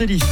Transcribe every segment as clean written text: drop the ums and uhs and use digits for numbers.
Nelly.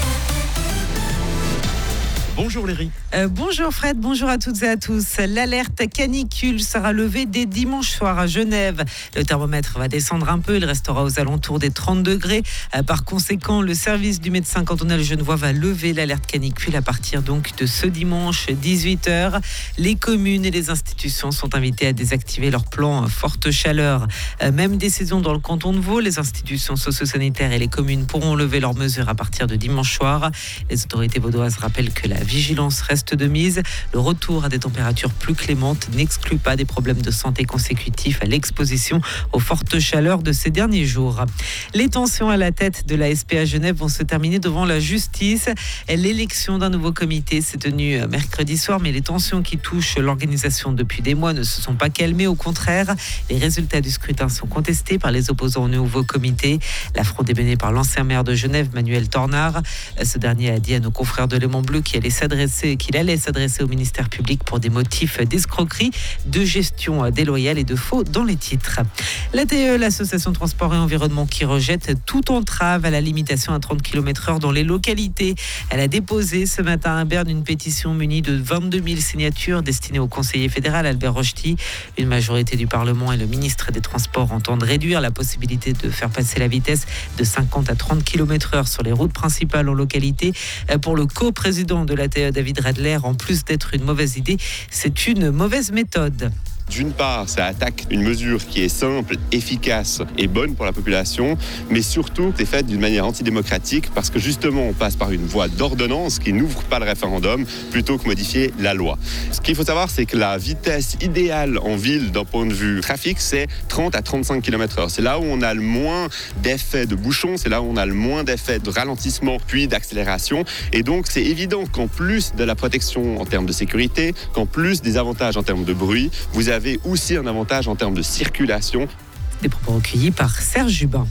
Bonjour Léry. Bonjour Fred, bonjour à toutes et à tous. L'alerte canicule sera levée dès dimanche soir à Genève. Le thermomètre va descendre un peu, il restera aux alentours des 30 degrés. Par conséquent, le service du médecin cantonal genevois va lever l'alerte canicule à partir donc de ce dimanche 18h. Les communes et les institutions sont invitées à désactiver leur plan forte chaleur. Même décision dans le canton de Vaud, les institutions socio-sanitaires et les communes pourront lever leurs mesures à partir de dimanche soir. Les autorités vaudoises rappellent que la vigilance reste de mise. Le retour à des températures plus clémentes n'exclut pas des problèmes de santé consécutifs à l'exposition aux fortes chaleurs de ces derniers jours. Les tensions à la tête de la SPA Genève vont se terminer devant la justice. L'élection d'un nouveau comité s'est tenue mercredi soir, mais les tensions qui touchent l'organisation depuis des mois ne se sont pas calmées. Au contraire, les résultats du scrutin sont contestés par les opposants au nouveau comité. L'affront est mené par l'ancien maire de Genève, Manuel Tornard. Ce dernier a dit à nos confrères de Léman Bleu qu'il allait s'adresser au ministère public pour des motifs d'escroquerie, de gestion déloyale et de faux dans les titres. L'ATE, l'association Transport et Environnement, qui rejette toute entrave à la limitation à 30 km/h dans les localités. Elle a déposé ce matin à Berne une pétition munie de 22 000 signatures destinée au conseiller fédéral Albert Rochety. Une majorité du Parlement et le ministre des Transports entendent réduire la possibilité de faire passer la vitesse de 50 à 30 km/h sur les routes principales en localité. Pour le co-président de l'ATE, David Radler, en plus d'être une mauvaise idée, c'est une mauvaise méthode. D'une part, ça attaque une mesure qui est simple, efficace et bonne pour la population, mais surtout, c'est fait d'une manière antidémocratique parce que justement, on passe par une voie d'ordonnance qui n'ouvre pas le référendum plutôt que modifier la loi. Ce qu'il faut savoir, c'est que la vitesse idéale en ville d'un point de vue trafic, c'est 30 à 35 km/h. C'est là où on a le moins d'effets de bouchon, c'est là où on a le moins d'effets de ralentissement puis d'accélération. Et donc, c'est évident qu'en plus de la protection en termes de sécurité, qu'en plus des avantages en termes de bruit, vous avez aussi un avantage en termes de circulation. Des propos recueillis par Serge Jubin.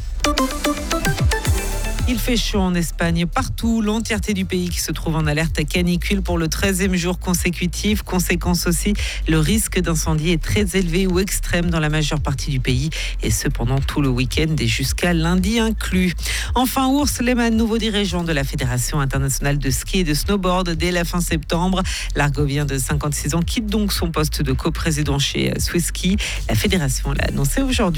Il fait chaud en Espagne, partout, l'entièreté du pays qui se trouve en alerte canicule pour le 13e jour consécutif. Conséquence aussi, le risque d'incendie est très élevé ou extrême dans la majeure partie du pays, et ce pendant tout le week-end et jusqu'à lundi inclus. Enfin, Urs Lehmann, nouveau dirigeant de la Fédération internationale de ski et de snowboard dès la fin septembre. L'Argovien de 56 ans quitte donc son poste de coprésident chez Swiss Ski. La fédération l'a annoncé aujourd'hui.